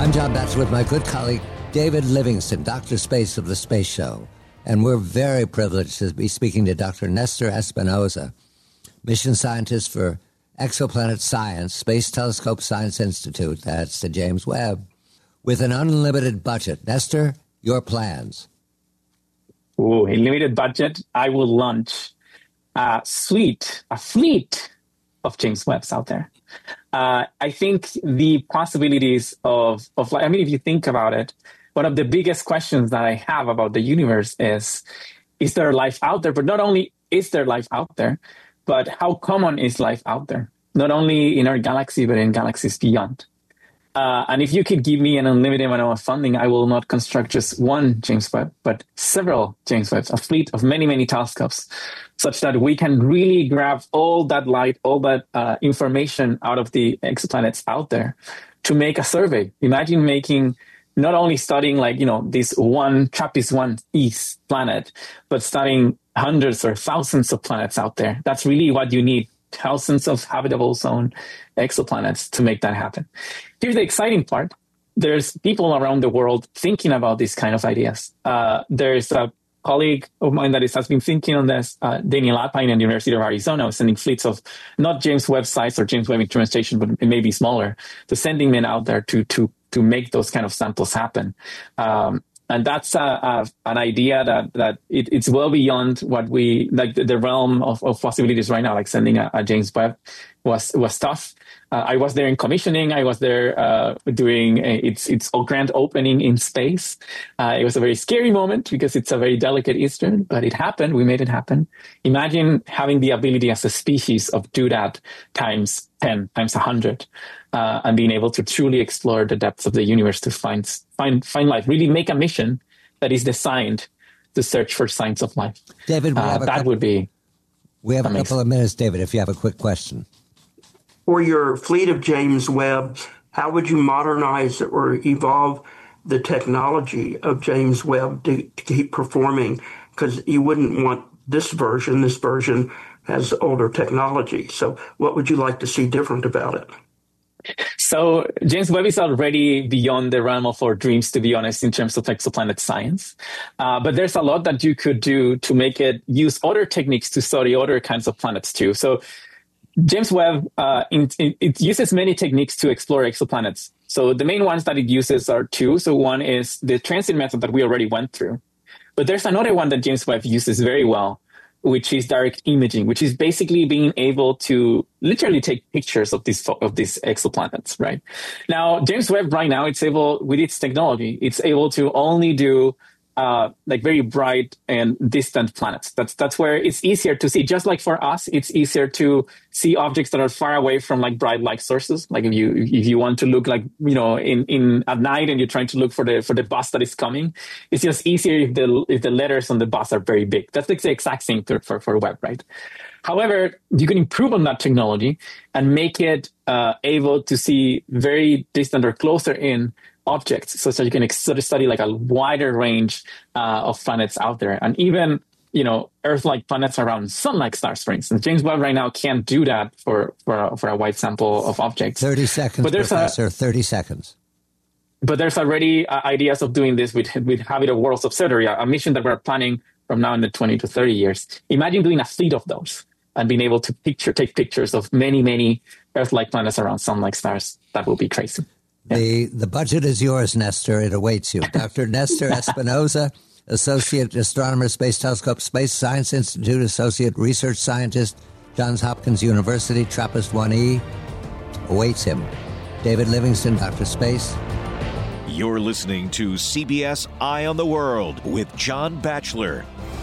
I'm John Batchelor with my good colleague, David Livingston, Dr. Space of the Space Show. And we're very privileged to be speaking to Dr. Nestor Espinosa, mission scientist for Exoplanet Science, Space Telescope Science Institute, that's the James Webb, with an unlimited budget. Nestor, your plans? Ooh, a limited budget. I will launch a fleet of James Webbs out there. I think the possibilities of I mean, if you think about it, one of the biggest questions that I have about the universe is there life out there? But not only is there life out there, but how common is life out there? Not only in our galaxy, but in galaxies beyond. And if you could give me an unlimited amount of funding, I will not construct just one James Webb, but several James Webbs, a fleet of many, many telescopes, such that we can really grab all that light, all that information out of the exoplanets out there to make a survey. Imagine making, not only studying this one TRAPPIST-1 planet, but studying hundreds or thousands of planets out there. That's really what you need. Thousands of habitable zone exoplanets to make that happen. Here's the exciting part. There's people around the world thinking about these kind of ideas. There's a colleague of mine that has been thinking on this, Daniel Alpine at the University of Arizona, sending fleets of not James Webb sites or James Webb instrumentation, but it may be smaller, to sending men out there to make those kind of samples happen. And that's an idea that it's well beyond what we, like the realm of possibilities right now, like sending a James Webb was tough. I was there in commissioning. I was there doing its grand opening in space. It was a very scary moment because it's a very delicate Eastern, but it happened. We made it happen. Imagine having the ability as a species of do that times 10, times 100. And being able to truly explore the depths of the universe to find life, really make a mission that is designed to search for signs of life. David, We have amazing. A couple of minutes, David, if you have a quick question. For your fleet of James Webb, how would you modernize or evolve the technology of James Webb to keep performing? Because you wouldn't want this version has older technology. So what would you like to see different about it? So James Webb is already beyond the realm of our dreams, to be honest, in terms of exoplanet science. But there's a lot that you could do to make it use other techniques to study other kinds of planets too. So James Webb, it uses many techniques to explore exoplanets. So the main ones that it uses are two. So one is the transit method that we already went through. But there's another one that James Webb uses very well, which is direct imaging, which is basically being able to literally take pictures of these exoplanets, right? Now, James Webb right now, it's able, with its technology, it's able to only do very bright and distant planets. That's where it's easier to see. Just like for us, it's easier to see objects that are far away from like bright light sources. Like if you want to look like, in at night and you're trying to look for the bus that is coming, it's just easier if the letters on the bus are very big. That's the exact same for Webb, right? However, you can improve on that technology and make it able to see very distant or closer in objects, so that you can study like a wider range of planets out there, and even Earth-like planets around Sun-like stars, for instance. James Webb right now can't do that for a wide sample of objects. 30 seconds, but Professor. 30 seconds. But there's already ideas of doing this with Habitable Worlds Observatory, a mission that we're planning from now in the 20 to 30 years. Imagine doing a fleet of those and being able to take pictures of many, many Earth-like planets around Sun-like stars. That would be crazy. Yeah. The budget is yours, Nestor. It awaits you. Dr. Nestor Espinosa, Associate Astronomer, Space Telescope, Space Science Institute, Associate Research Scientist, Johns Hopkins University, TRAPPIST-1E, awaits him. David Livingston, Dr. Space. You're listening to CBS Eye on the World with John Batchelor.